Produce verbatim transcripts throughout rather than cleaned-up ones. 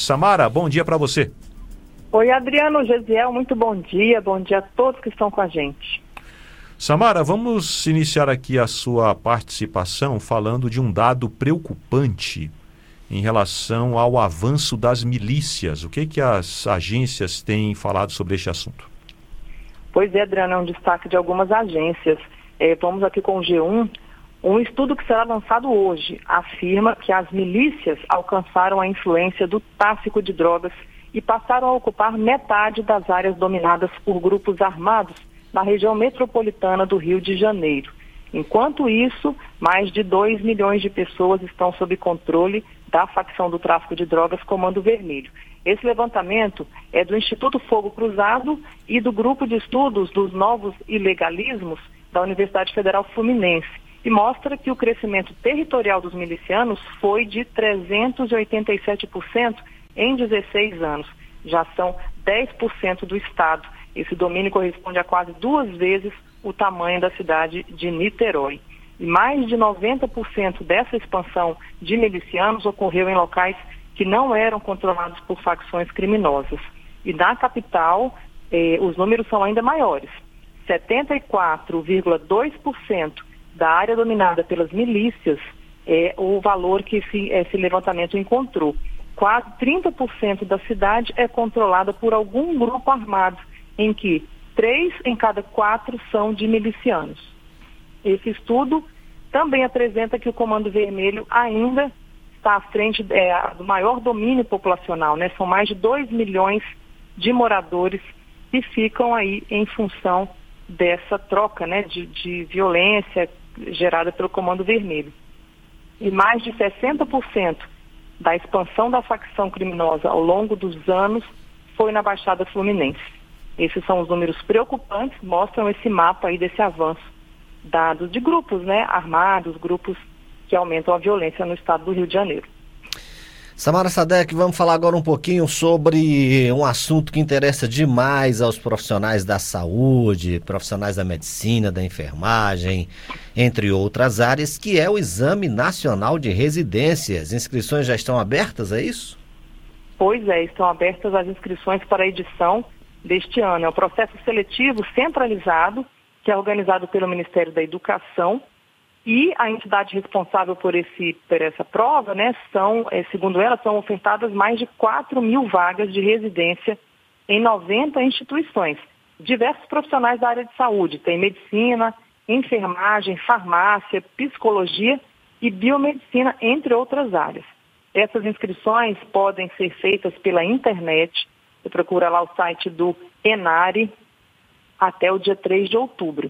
Samara, bom dia para você. Oi, Adriano, Gesiel, muito bom dia. Bom dia a todos que estão com a gente. Samara, vamos iniciar aqui a sua participação falando de um dado preocupante em relação ao avanço das milícias. O que que as agências têm falado sobre este assunto? Pois é, Adriano, é um destaque de algumas agências. É, vamos aqui com o G um. Um estudo que será lançado hoje afirma que as milícias alcançaram a influência do tráfico de drogas e passaram a ocupar metade das áreas dominadas por grupos armados na região metropolitana do Rio de Janeiro. Enquanto isso, mais de dois milhões de pessoas estão sob controle da facção do tráfico de drogas Comando Vermelho. Esse levantamento é do Instituto Fogo Cruzado e do Grupo de Estudos dos Novos Ilegalismos da Universidade Federal Fluminense e mostra que o crescimento territorial dos milicianos foi de trezentos e oitenta e sete por cento em dezesseis anos. Já são dez por cento do estado. Esse domínio corresponde a quase duas vezes o tamanho da cidade de Niterói. E mais de noventa por cento dessa expansão de milicianos ocorreu em locais que não eram controlados por facções criminosas. E na capital, eh, os números são ainda maiores. setenta e quatro vírgula dois por cento da área dominada pelas milícias é o valor que esse, esse levantamento encontrou. Quase trinta por cento da cidade é controlada por algum grupo armado, em que três em cada quatro são de milicianos. Esse estudo também apresenta que o Comando Vermelho ainda está à frente é, do maior domínio populacional, né? São mais de dois milhões de moradores que ficam aí em função dessa troca, né, de, de violência gerada pelo Comando Vermelho. E mais de sessenta por cento da expansão da facção criminosa ao longo dos anos foi na Baixada Fluminense. Esses são os números preocupantes, mostram esse mapa aí desse avanço dado de grupos, né, armados, grupos que aumentam a violência no estado do Rio de Janeiro. Samara Sadek, vamos falar agora um pouquinho sobre um assunto que interessa demais aos profissionais da saúde, profissionais da medicina, da enfermagem, entre outras áreas, que é o Exame Nacional de Residências. Inscrições já estão abertas, é isso? Pois é, estão abertas as inscrições para a edição deste ano. É um processo seletivo centralizado, que é organizado pelo Ministério da Educação, e a entidade responsável por, esse, por essa prova, né, são, é, segundo ela, são ofertadas mais de quatro mil vagas de residência em noventa instituições. Diversos profissionais da área de saúde, tem medicina, enfermagem, farmácia, psicologia e biomedicina, entre outras áreas. Essas inscrições podem ser feitas pela internet. Você procura lá o site do ENARE até o dia três de outubro.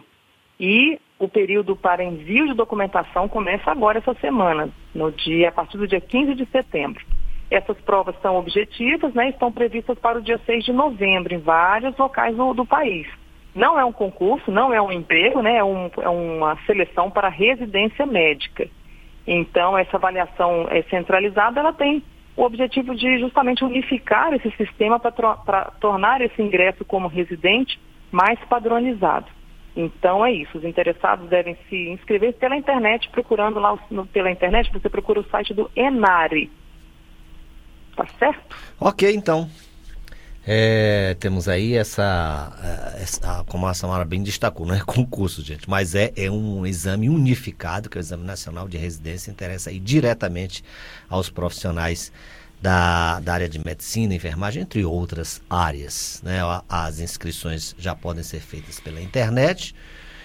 E o período para envio de documentação começa agora essa semana, no dia, a partir do dia quinze de setembro. Essas provas são objetivas, né, estão previstas para o dia seis de novembro em vários locais do, do país. Não é um concurso, não é um emprego, né, é, um, é uma seleção para residência médica. Então, essa avaliação é centralizada, ela tem o objetivo de justamente unificar esse sistema para tornar esse ingresso como residente mais padronizado. Então é isso, os interessados devem se inscrever pela internet, procurando lá no, pela internet, você procura o site do ENARE. Tá certo? Ok, então. É, temos aí essa, essa, como a Samara bem destacou, não é concurso, gente, mas é, é um exame unificado, que é o Exame Nacional de Residência, interessa aí diretamente aos profissionais Da, da área de medicina, enfermagem, entre outras áreas, né? As inscrições já podem ser feitas pela internet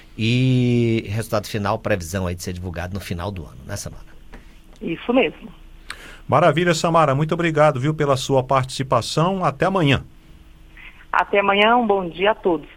e resultado final, previsão aí de ser divulgado no final do ano, né, Samara? Isso mesmo. Maravilha, Samara, muito obrigado, viu, pela sua participação. Até amanhã. Até amanhã, um bom dia a todos.